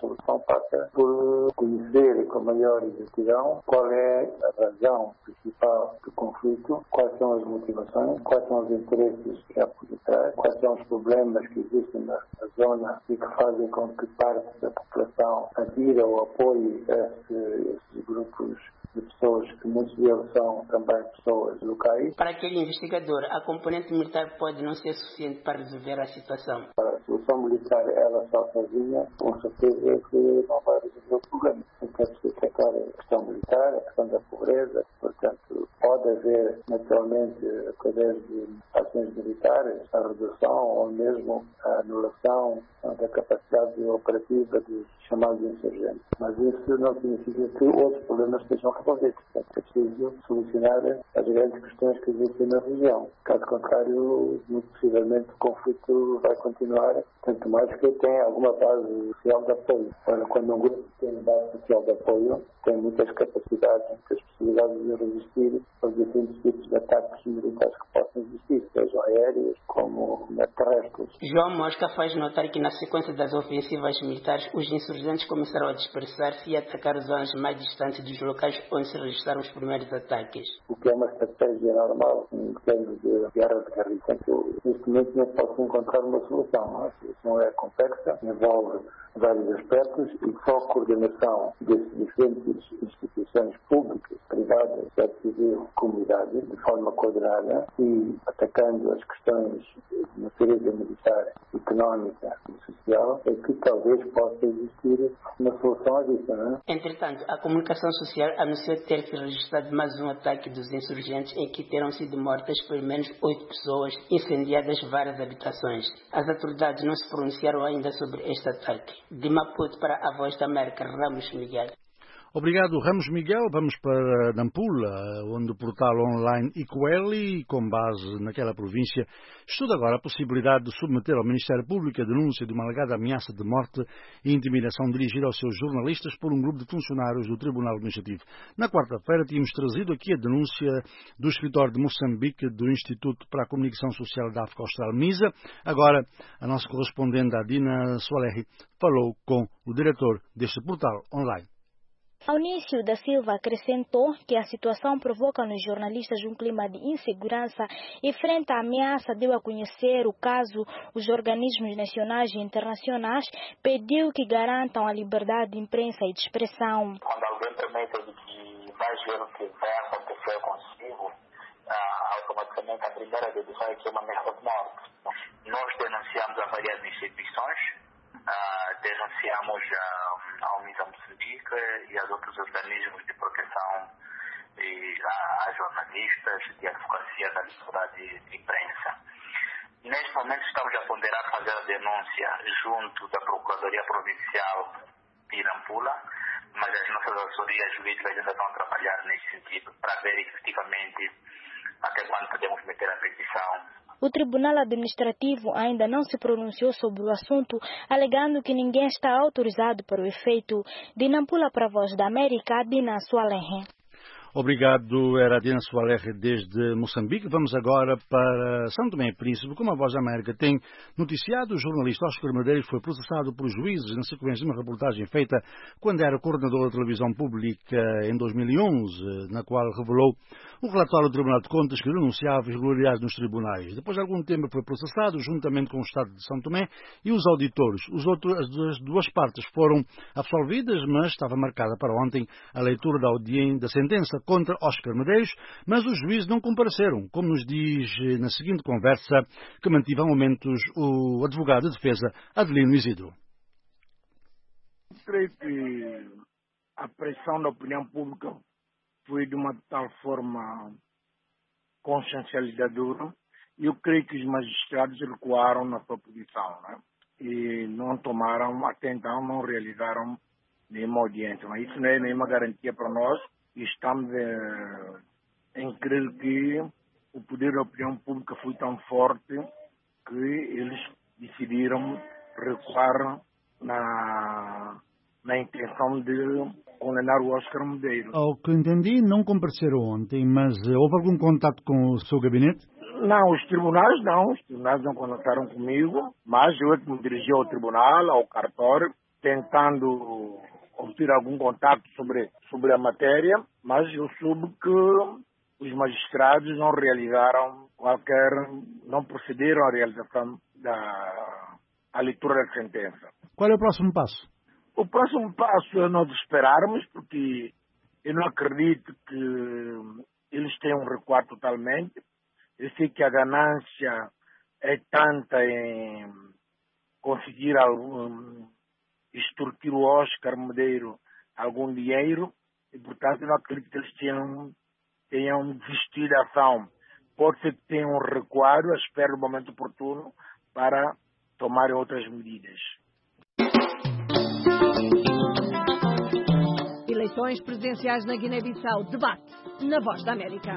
solução passa por conhecer com maior exatidão qual é a razão principal do conflito, quais são as motivações, quais são os interesses que há por detrás, quais são os problemas que existem na zona e que fazem com que parte da população adira ou apoie esses grupos de pessoas, que muitos deles são também pessoas locais. Para aquele investigador, a componente militar pode não ser suficiente para resolver a situação. A solução militar, ela só sozinha, com certeza que não vai resolver o problema. Então, se tratar a questão militar, a questão da pobreza, portanto, pode haver, naturalmente, através de ações militares, a redução ou mesmo a anulação da capacidade operativa dos chamados insurgentes. Mas isso não significa que outros problemas sejam resolvidos. Portanto, é preciso solucionar as grandes questões que existem na região. Caso contrário, muito possivelmente o conflito vai continuar, tanto mais que tem alguma base social de apoio. Ora, quando um grupo tem base social de apoio, tem muitas capacidades, muitas possibilidades de resistir aos diferentes tipos de ataques militares que possam existir, sejam aéreos como terrestres. João Mosca faz notar que na sequência das ofensivas militares, os insurgentes começaram a dispersar-se e a atacar zonas mais distantes dos locais onde se registraram os primeiros ataques. O que é uma estratégia normal em termos de guerra de guerrilha. Portanto, neste momento não posso encontrar uma solução. A solução é complexa, envolve vários aspectos e só a coordenação desses diferentes instituições públicas, privadas, sociedade civil, comunidade, de forma coordenada e atacando as questões de natureza militar, económica e social, é que talvez possa existir uma solução a isso, não é? Entretanto, a comunicação social anunciou ter se registrado mais um ataque dos insurgentes em que terão sido mortas pelo menos 8 pessoas, incendiadas várias habitações. As autoridades não se pronunciaram ainda sobre este ataque. De Maputo para a Voz da América, Ramos Miguel. Obrigado, Ramos Miguel. Vamos para Nampula, onde o portal online Equally, com base naquela província, estuda agora a possibilidade de submeter ao Ministério Público a denúncia de uma alegada ameaça de morte e intimidação dirigida aos seus jornalistas por um grupo de funcionários do Tribunal Administrativo. Na quarta-feira tínhamos trazido aqui a denúncia do escritório de Moçambique do Instituto para a Comunicação Social da África Austral, MISA. Agora, a nossa correspondente, Adina Soalerri, falou com o diretor deste portal online. Aunício da Silva acrescentou que a situação provoca nos jornalistas um clima de insegurança e, frente à ameaça, deu a conhecer o caso. Os organismos nacionais e internacionais pediu que garantam a liberdade de imprensa e de expressão. Quando alguém promete que vai ver o que vai acontecer consigo, automaticamente a primeira dedução é que é uma ameaça de morte. Nós denunciamos a várias instituições, denunciamos ao MISA Moçambique e aos outros organismos de proteção a jornalistas, de advocacia da liberdade de imprensa. Neste momento estamos a ponderar fazer a denúncia junto da Procuradoria Provincial de Nampula, mas as nossas assessorias jurídicas ainda estão a trabalhar nesse sentido para ver efetivamente até quando podemos meter a petição. O Tribunal Administrativo ainda não se pronunciou sobre o assunto, alegando que ninguém está autorizado para o efeito. De Nampula para a Voz da América, Adina Soalerri. Obrigado, era Adina Soalerri desde Moçambique. Vamos agora para São Tomé e Príncipe. Como a Voz da América tem noticiado, o jornalista Oscar Medeiros foi processado por juízes na sequência de uma reportagem feita quando era coordenador da televisão pública em 2011, na qual revelou um relatório do Tribunal de Contas que denunciava irregularidades nos tribunais. Depois de algum tempo foi processado, juntamente com o Estado de São Tomé e os auditores. As duas partes foram absolvidas, mas estava marcada para ontem a leitura da sentença contra Oscar Medeiros, mas os juízes não compareceram, como nos diz na seguinte conversa que mantive há momentos o advogado de defesa Adelino Isidro. Creio que a pressão da opinião pública foi de uma tal forma consciencializadora. Eu creio que os magistrados recuaram na sua posição, né? E não tomaram, até então, não realizaram nenhuma audiência. Mas isso não é nenhuma garantia para nós. Estamos em crer que o poder da opinião pública foi tão forte que eles decidiram recuar na intenção de condenar o Oscar Medeiros. Ao que entendi, não compareceram ontem, mas houve algum contato com o seu gabinete? Não, os tribunais não contaram comigo, mas eu me dirigi ao tribunal, ao cartório, tentando obter algum contato sobre a matéria, mas eu soube que os magistrados não realizaram não procederam à realização da leitura da sentença. Qual é o próximo passo? O próximo passo é nós esperarmos, porque eu não acredito que eles tenham recuado totalmente. Eu sei que a ganância é tanta em conseguir extorquir o Oscar Medeiros algum dinheiro e, portanto, eu não acredito que eles tenham desistido da ação. Pode ser que tenham recuado, espero o momento oportuno para tomar outras medidas. Eleições presidenciais na Guiné-Bissau. Debate na Voz da América.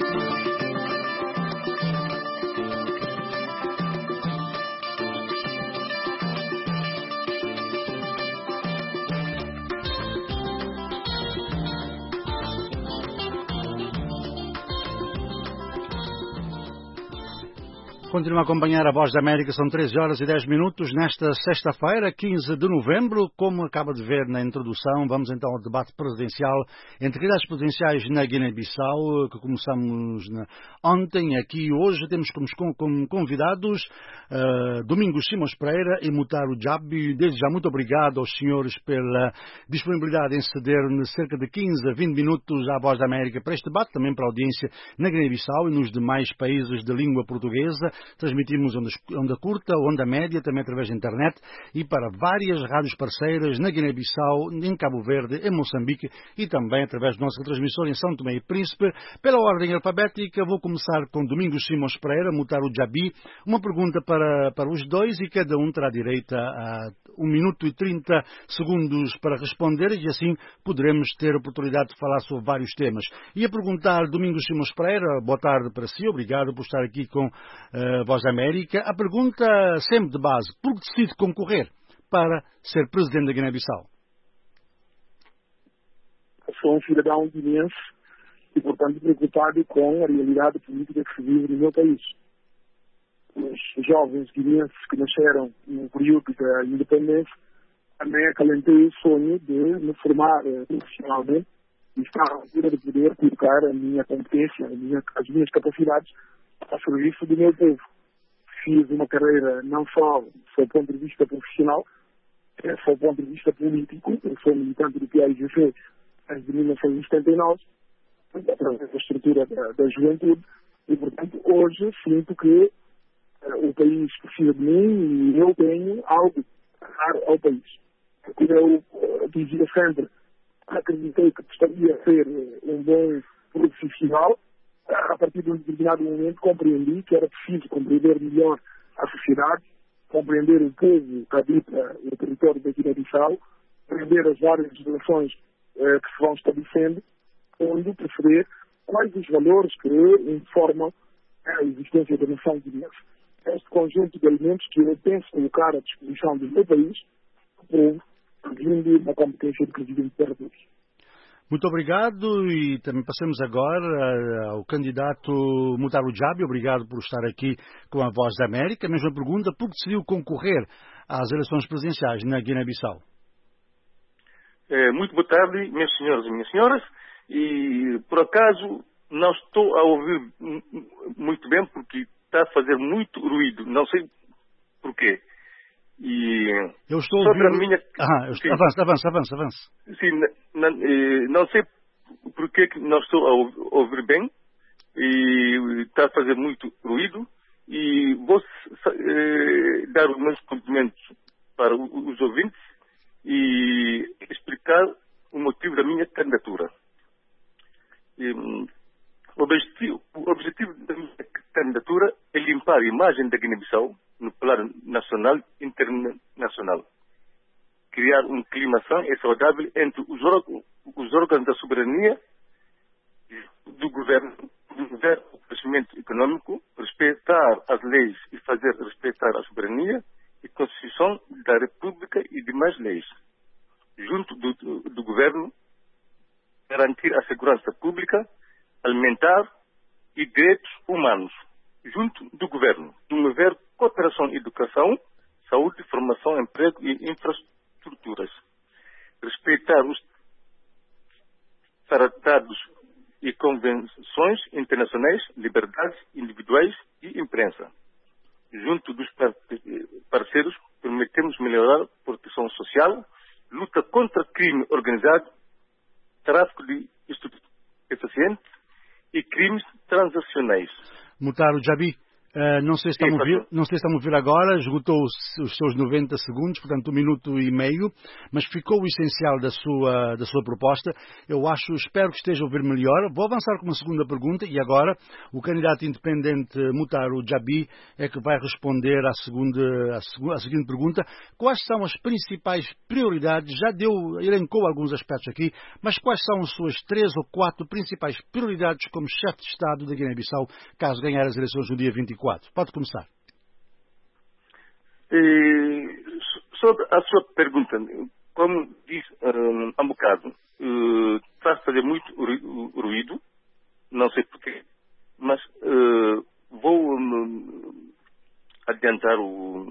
Continua a acompanhar a Voz da América, são 13 horas e 10 minutos nesta sexta-feira, 15 de novembro. Como acaba de ver na introdução, vamos então ao debate presidencial entre candidatos presidenciais na Guiné-Bissau, que começamos ontem. Aqui hoje temos como convidados Domingos Simões Pereira e Mutaro Jabi. Desde já, muito obrigado aos senhores pela disponibilidade em ceder cerca de 15 a 20 minutos à Voz da América para este debate, também para a audiência na Guiné-Bissau e nos demais países de língua portuguesa. Transmitimos onda curta, onda média, também através da internet e para várias rádios parceiras na Guiné-Bissau, em Cabo Verde, em Moçambique e também através do nosso transmissor em São Tomé e Príncipe. Pela ordem alfabética, vou começar com Domingos Simões Pereira, Mutaro Jabi. Uma pergunta para os dois e cada um terá direito a 1 minuto e 30 segundos para responder e assim poderemos ter a oportunidade de falar sobre vários temas. E a perguntar, Domingos Simões Pereira, boa tarde para si, obrigado por estar aqui com Voz da América. A pergunta sempre de base, por que decide concorrer para ser presidente da Guiné-Bissau? Sou um cidadão guineense e, portanto, preocupado com a realidade política que se vive no meu país. Os jovens guineenses que nasceram no período da independência também acalentei o sonho de me formar profissionalmente e estar à altura de poder colocar a minha competência, as minhas capacidades a serviço do meu povo. Fiz uma carreira não só do ponto de vista profissional, do ponto de vista político. Eu sou militante do PAIGC desde 1979, através da estrutura da juventude, e, portanto, hoje sinto que o país precisa de mim e eu tenho algo a dar ao país. Como eu dizia sempre, acreditei que gostaria de ser um bom profissional. A partir de um determinado momento compreendi que era preciso compreender melhor a sociedade, compreender o povo que habita o território da Guiné-Bissau, compreender as várias relações que se vão estabelecendo, onde perceber quais os valores que informam a existência da nação guineense. Este conjunto de elementos que eu penso colocar à disposição do meu país, do povo, pedindo uma competência de presidente da República. Muito obrigado e também passamos agora ao candidato Mutaro Jabi. Obrigado por estar aqui com a Voz da América. A mesma pergunta, por que decidiu concorrer às eleições presidenciais na Guiné-Bissau? Muito boa tarde, meus senhores e minhas senhoras. E, por acaso, não estou a ouvir muito bem porque está a fazer muito ruído. Não sei porquê. E eu estou a ouvir... Avança. Sim, não sei porquê que não estou a ouvir bem e está a fazer muito ruído e vou dar os meus cumprimentos para os ouvintes e explicar o motivo da minha candidatura. O objetivo da minha candidatura é limpar a imagem da Guiné-Bissau no plano nacional e internacional. Criar um clima são e saudável entre os órgãos da soberania do governo, promover o crescimento econômico, respeitar as leis e fazer respeitar a soberania e Constituição da República e demais leis. Junto do governo, garantir a segurança pública, alimentar e direitos humanos. Junto do governo, promover cooperação, educação, saúde, formação, emprego e estruturas, respeitar os tratados e convenções internacionais, liberdades individuais e imprensa. Junto dos parceiros, prometemos melhorar a proteção social, luta contra crime organizado, tráfico de estupefacientes e crimes transacionais. Mutaro Jabi, não sei se está a me ouvir agora, esgotou os seus 90 segundos, portanto 1 minuto e meio, mas ficou o essencial da sua proposta. Espero que esteja a ouvir melhor. Vou avançar com uma segunda pergunta e agora o candidato independente Mutaro Jabi é que vai responder à seguinte pergunta. Quais são as principais prioridades? Já elencou alguns aspectos aqui, mas quais são as suas 3 ou 4 principais prioridades como chefe de Estado da Guiné-Bissau, caso ganhar as eleições no dia 24? Pode começar. Sobre a sua pergunta, como disse há um bocado, faz fazer muito ruído, não sei porquê, mas vou adiantar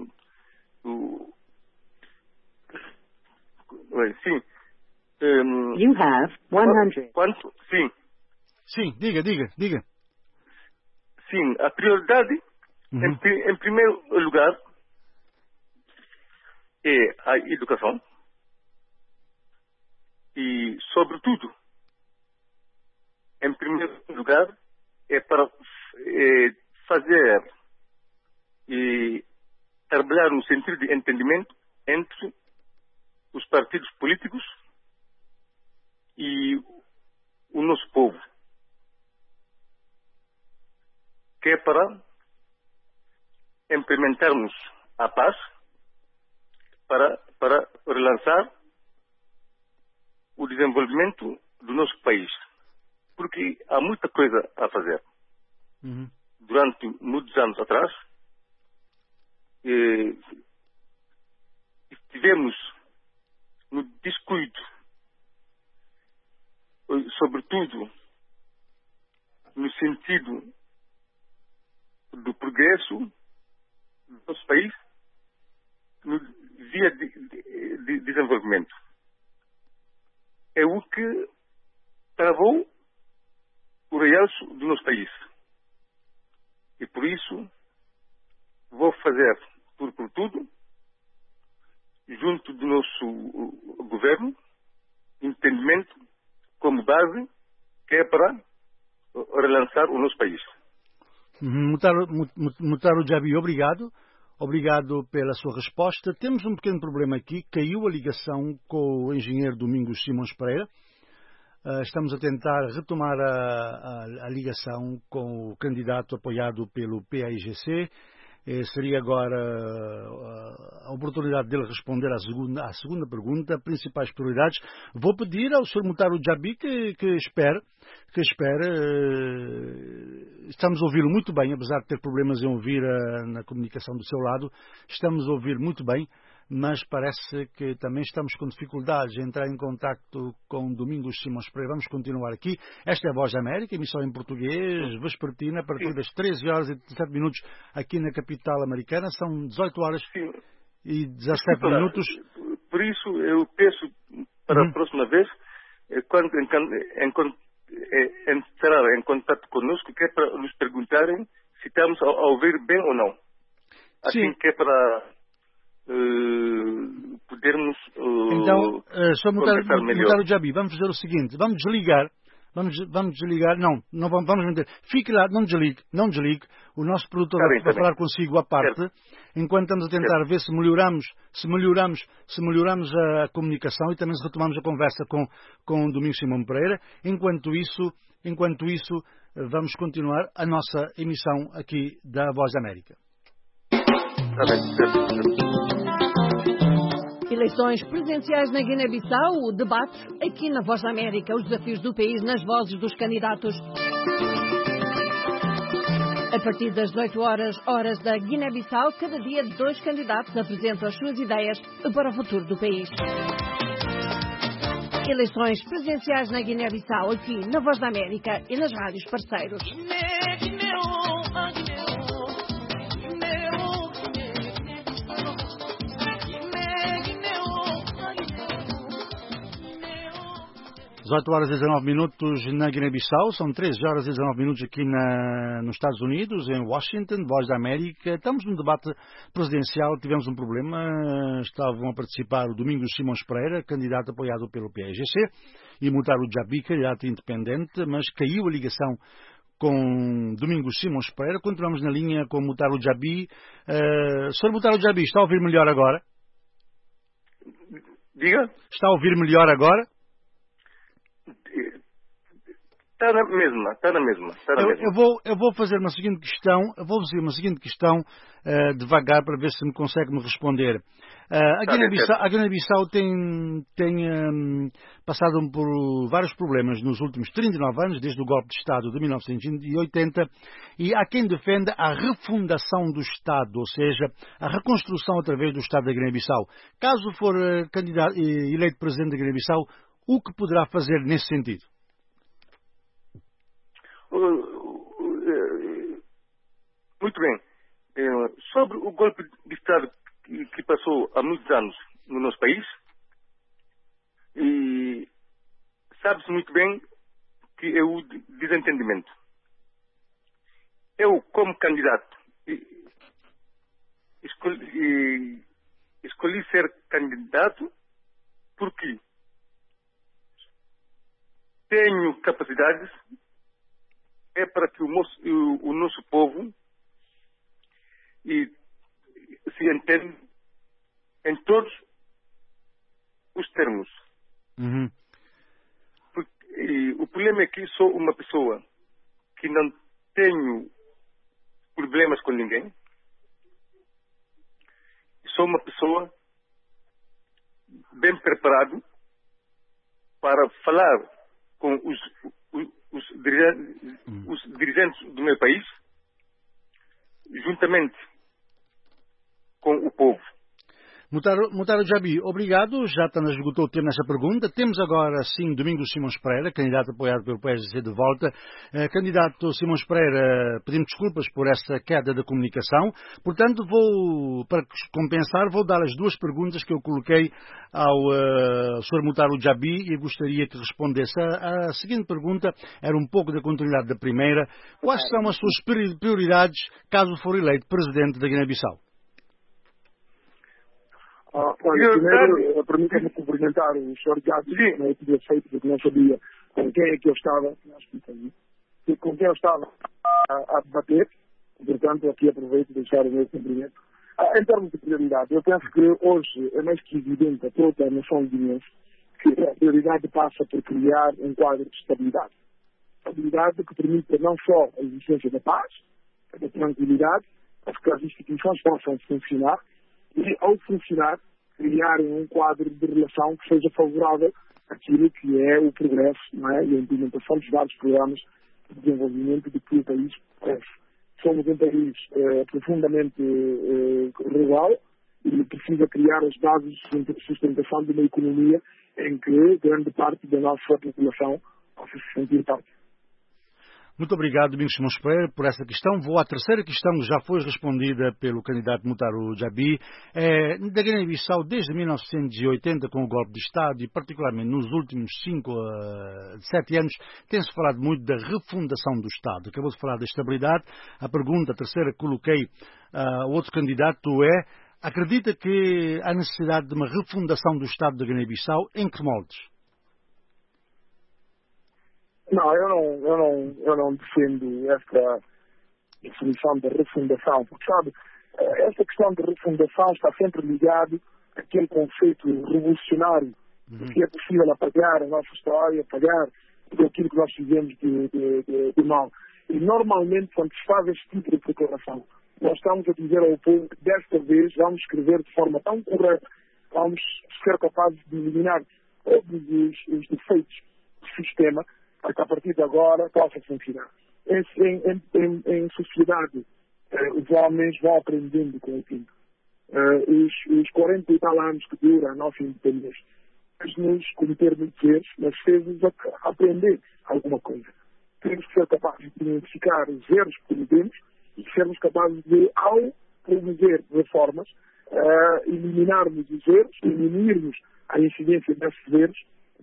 sim. You have 100. Quanto? Sim. Sim, diga. Sim, a prioridade, em primeiro lugar, é a educação e, sobretudo, em primeiro lugar, é para fazer e trabalhar no sentido de entendimento entre os partidos políticos e o nosso povo, que é para implementarmos a paz, para relançar o desenvolvimento do nosso país. Porque há muita coisa a fazer. Durante muitos anos atrás, estivemos no descuido, sobretudo no sentido do progresso do nosso país no via de desenvolvimento. É o que travou o realço do nosso país. E por isso vou fazer tudo por tudo, junto do nosso governo, entendimento como base, que é para relançar o nosso país. Mutaro Jabi, obrigado. Obrigado pela sua resposta. Temos um pequeno problema aqui. Caiu a ligação com o engenheiro Domingos Simões Pereira. Estamos a tentar retomar a ligação com o candidato apoiado pelo PAIGC. Seria agora a oportunidade dele responder à segunda pergunta, principais prioridades. Vou pedir ao Sr. Mutaro Jabi que espere. Estamos a ouvi-lo muito bem, apesar de ter problemas em ouvir na comunicação do seu lado. Estamos a ouvir muito bem, mas parece que também estamos com dificuldades em entrar em contacto com Domingos Simões Pereira. Vamos continuar aqui. Esta é a Voz da América, emissão em português, vespertina, a partir das 13 horas e 17 minutos aqui na capital americana. São 18 horas e 17 minutos. Por isso, eu peço para a próxima vez, quando entrar em contato conosco, que é para nos perguntarem se estamos a ouvir bem ou não. Assim que é para podermos Sr. Mutaro Jabi, vamos fazer o seguinte, vamos desligar, não vamos manter, fique lá, não desligue, o nosso produtor vai falar consigo à parte, enquanto estamos a tentar ver se melhoramos a comunicação e também se retomamos a conversa com o Domingos Simões Pereira. Enquanto isso, vamos continuar a nossa emissão aqui da Voz da América. Eleições presidenciais na Guiné-Bissau, o debate aqui na Voz da América, os desafios do país nas vozes dos candidatos. A partir das 18 horas da Guiné-Bissau, cada dia 2 candidatos apresentam as suas ideias para o futuro do país. Eleições presidenciais na Guiné-Bissau, aqui na Voz da América e nas rádios parceiros. 18 horas e 19 minutos na Guiné-Bissau, são 13 horas e 19 minutos aqui nos Estados Unidos, em Washington, Voz da América. Estamos num debate presidencial, tivemos um problema, estavam a participar o Domingos Simões Pereira, candidato apoiado pelo PAIGC, e Mutaro Jabi, candidato independente, mas caiu a ligação com Domingos Simões Pereira. Continuamos na linha com Mutaro Jabi. Sr. Mutaro Jabi, está a ouvir melhor agora? Diga? Está a ouvir melhor agora? Está na mesma. Eu vou fazer uma seguinte questão, devagar, para ver se me consegue me responder. A Guiné-Bissau tem passado por vários problemas nos últimos 39 anos, desde o golpe de Estado de 1980, e há quem defenda a refundação do Estado, ou seja, a reconstrução através do Estado da Guiné-Bissau. Caso for eleito presidente da Guiné-Bissau, o que poderá fazer nesse sentido? Muito bem. Sobre o golpe de Estado que passou há muitos anos no nosso país, sabe-se muito bem que é o desentendimento. Eu, como candidato, escolhi ser candidato porque tenho capacidades para que o nosso povo se entenda em todos os termos. Uhum. O problema é que sou uma pessoa que não tenho problemas com ninguém. Sou uma pessoa bem preparado para falar com os dirigentes do meu país, juntamente com o povo. Mutaro Jabi, obrigado. Já nos esgotou o tempo nessa pergunta. Temos agora, sim, Domingos Simões Pereira, candidato apoiado pelo PSC de volta. Candidato Simões Pereira, pedimos desculpas por essa queda da comunicação. Portanto, para compensar, vou dar as duas perguntas que eu coloquei ao Sr. Mutaro Jabi e gostaria que respondesse. A seguinte pergunta era um pouco da continuidade da primeira. Quais são as suas prioridades caso for eleito presidente da Guiné-Bissau? Primeiro, permita-me cumprimentar o Sr. Gato, que não tinha feito, porque não sabia com quem é que eu estava, a debater. Portanto, aqui aproveito de deixar o meu cumprimento. Em termos de prioridade, eu penso que hoje é mais que evidente a toda a nação guineense que a prioridade passa por criar um quadro de estabilidade. Estabilidade que permita não só a existência da paz, da tranquilidade, mas que as instituições possam funcionar e, ao funcionar, criar um quadro de relação que seja favorável àquilo que é o progresso, não é? E a implementação dos vários programas de desenvolvimento de que o país cresce. Somos um país profundamente rural e precisa criar as bases de sustentação de uma economia em que grande parte da nossa população possa se sentir parte. Muito obrigado, Domingos Simões Pereira, por essa questão. Vou à terceira questão, que já foi respondida pelo candidato Mutaro Jabi. Da Guiné-Bissau, desde 1980, com o golpe de Estado, e particularmente nos últimos 5 a 7 anos, tem-se falado muito da refundação do Estado. Acabou de falar da estabilidade. A terceira que coloquei ao outro candidato é: acredita que há necessidade de uma refundação do Estado da Guiné-Bissau? Em que moldes? Não, eu não defendo esta definição de refundação, porque, sabe, esta questão de refundação está sempre ligado àquele conceito revolucionário de que é possível apagar a nossa história, apagar tudo aquilo que nós fizemos de mal. E, normalmente, quando se faz este tipo de proclamação, nós estamos a dizer ao povo que, desta vez, vamos escrever de forma tão correta, vamos ser capazes de eliminar todos os defeitos do sistema, para que a partir de agora possa funcionar. Em sociedade, os homens vão aprendendo com o tempo. Os 40 e tal anos que dura a nossa independência fez-nos cometer muitos erros, mas fez-nos aprender alguma coisa. Temos que ser capazes de identificar os erros que cometemos e sermos capazes de, ao promover reformas, eliminarmos os erros, diminuirmos a incidência desses erros,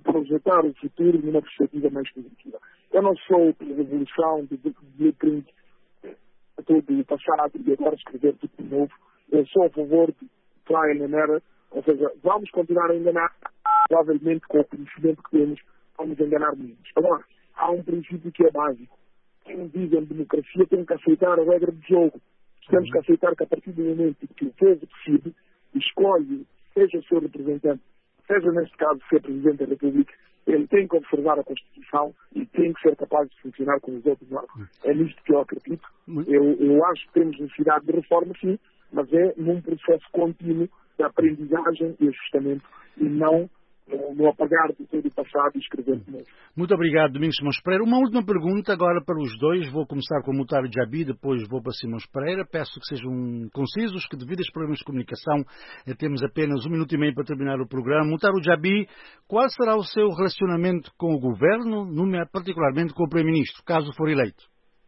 projetar o futuro numa perspectiva mais positiva. Eu não sou pela revolução de 30 todo o passado e agora escrever tudo de novo. Eu sou a favor de try and error, ou seja, vamos continuar a enganar, provavelmente com o conhecimento que temos, vamos enganar menos. Agora, há um princípio que é básico. Quem vive em democracia tem que aceitar a regra do jogo. Temos que aceitar que a partir do momento que o povo decide, escolhe, seja o seu representante, seja neste caso ser Presidente da República, ele tem que observar a Constituição e tem que ser capaz de funcionar com os outros órgãos. É nisto que eu acredito. Eu acho que temos necessidade de reforma, sim, mas é num processo contínuo de aprendizagem e ajustamento e não no apagar de todo o passado e escrever de novo. Muito obrigado, Domingos Simões Pereira. Uma última pergunta agora para os dois. Vou começar com o Mutário Jabi, depois vou para Simões Pereira. Peço que sejam concisos, que devido a estes problemas de comunicação temos apenas 1 minuto e meio para terminar o programa. Mutário Jabi, qual será o seu relacionamento com o Governo, particularmente com o Primeiro-Ministro, caso for eleito?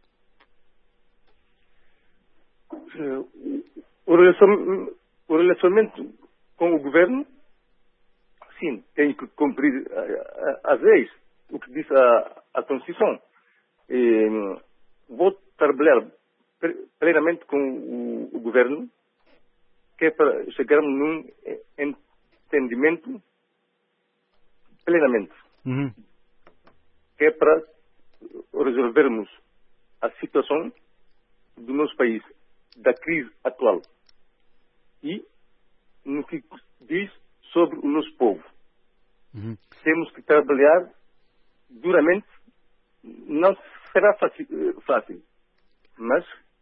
O relacionamento com o Governo, sim, tem que cumprir as leis, o que diz a Constituição. Vou trabalhar plenamente com o Governo, que é para chegarmos num entendimento plenamente, que é para resolvermos a situação do nosso país, da crise atual. E no que diz sobre o nosso povo. Temos que trabalhar duramente. Não será fácil, mas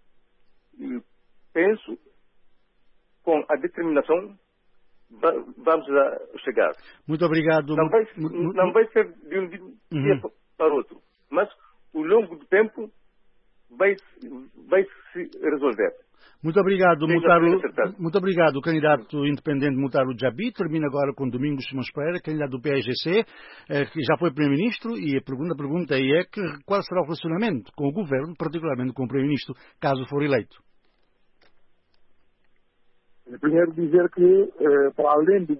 penso com a determinação vamos a chegar. Muito obrigado. Não vai ser de um dia para outro, mas ao longo do tempo vai se resolver. Muito obrigado, candidato independente Mutário Jabi. Termina agora com Domingos Simões Pereira, candidato do PSGC, que já foi Primeiro-Ministro, e a pergunta aí é qual será o relacionamento com o Governo, particularmente com o Primeiro-Ministro, caso for eleito? Primeiro dizer que, para além das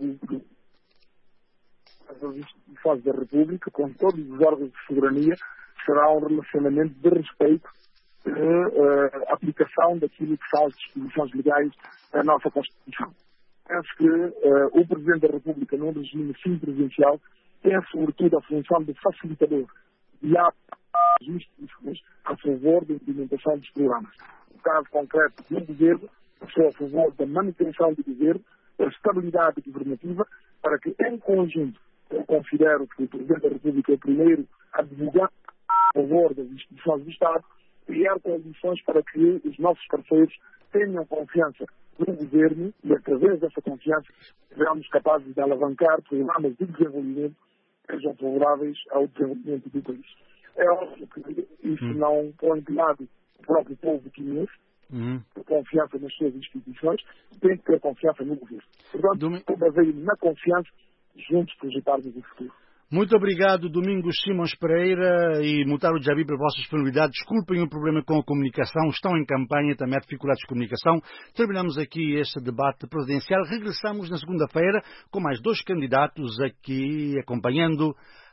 instituições da República, com todos os órgãos de soberania, será um relacionamento de respeito a aplicação daquilo que são as disposições legais da nossa Constituição. Penso que o Presidente da República, num regime semipresidencial, tem sobretudo a função de facilitador de atos instituições a favor da implementação dos programas. No caso concreto do governo, sou a favor da manutenção do governo, da estabilidade governativa, para que, em conjunto, eu considero que o Presidente da República é o primeiro a divulgar a favor das instituições do Estado, criar condições para que os nossos parceiros tenham confiança no governo e, através dessa confiança, sejamos capazes de alavancar programas de desenvolvimento que sejam favoráveis ao desenvolvimento do país. É óbvio que isso não põe de lado o próprio povo chinês, ter confiança nas suas instituições, tem que ter confiança no governo. Portanto, eu baseio na confiança, juntos projetarmos o futuro. Muito obrigado, Domingos Simões Pereira e Mutário Jabi, pela vossa disponibilidade. Desculpem o problema com a comunicação, estão em campanha, também há dificuldades de comunicação. Terminamos aqui este debate presidencial. Regressamos na segunda-feira com mais 2 candidatos aqui acompanhando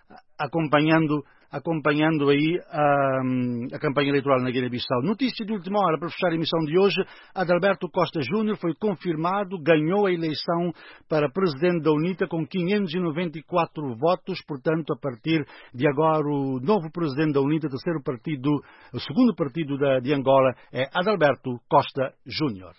aí a campanha eleitoral na Guiné-Bissau. Notícia de última hora para fechar a emissão de hoje: Adalberto Costa Júnior foi confirmado, ganhou a eleição para presidente da UNITA com 594 votos. Portanto, a partir de agora, o novo presidente da UNITA, o segundo partido de Angola, é Adalberto Costa Júnior.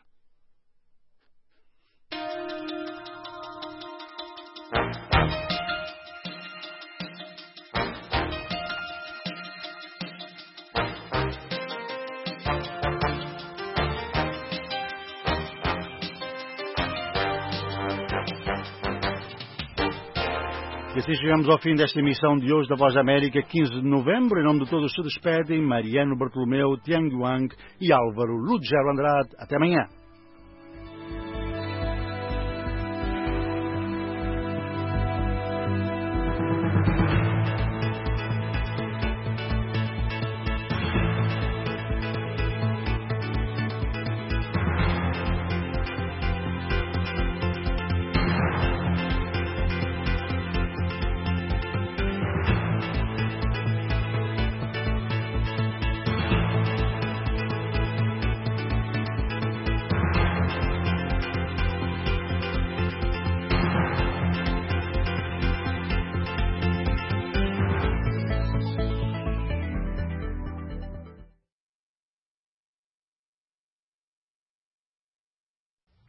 E assim chegamos ao fim desta emissão de hoje da Voz da América, 15 de novembro. Em nome de todos se despedem Mariano Bartolomeu, Tiang Yuang e Álvaro Ludgero Andrade. Até amanhã.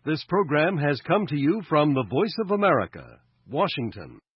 This program has come to you from the Voice of America, Washington.